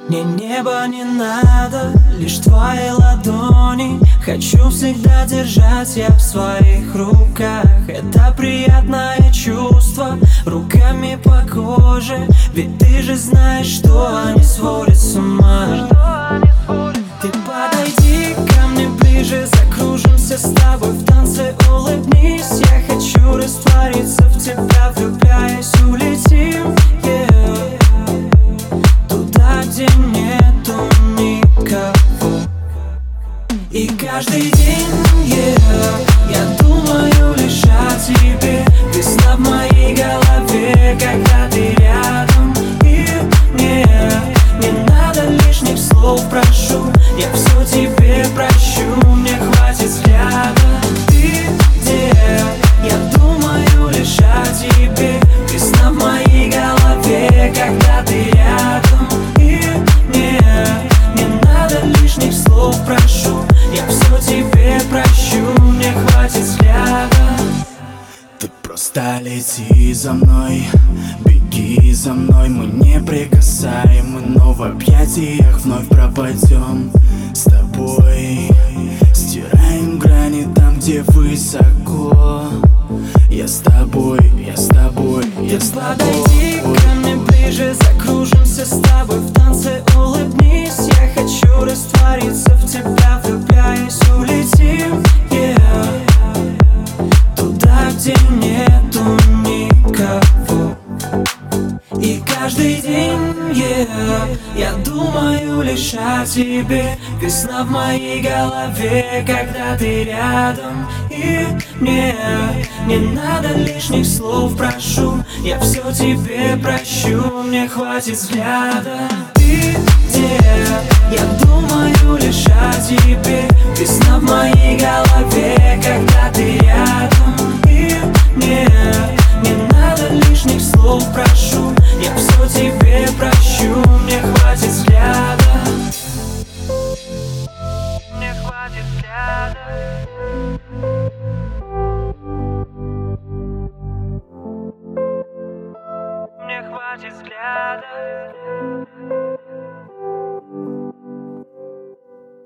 Мне небо не надо, лишь твои ладони. Хочу всегда держать я в своих руках. Это приятное чувство, руками по коже. Ведь ты же знаешь, что они сводят с ума. Ты подойди ко мне ближе, закружимся с тобой в танце, улыбнись. Я хочу раствориться в тебя, влюбляясь, улетим, yeah. Туда, где нету никого. И каждый день, yeah, я думаю лишь о тебе. Весна в моей голове, когда ты рядом. И мне не надо лишних слов, прошу. Я все тебе прощу, мне хватит взгляда. Ты где? Я думаю лишь о тебе. Весна в моей голове, когда ты рядом. И мне не надо лишних слов, прошу. Я все тебе прощу, мне хватит взгляда. Ты просто лети за мной, беги за мной. Мы неприкасаемы, но в объятиях вновь пропадем с тобой. Стираем грани там, где высоко. Я с тобой, я с тобой, я с тобой. Подойди ко мне ближе, закружимся с тобой в танце, улыбнись. Я хочу раствориться в тебя, влюбляясь, улетим, yeah. Туда, где нету никого. И каждый день, yeah, я думаю лишь о тебе. Весна в моей голове, когда ты рядом. И мне не надо лишних слов, прошу. Я все тебе прощу, мне хватит взгляда. Ты где? Я думаю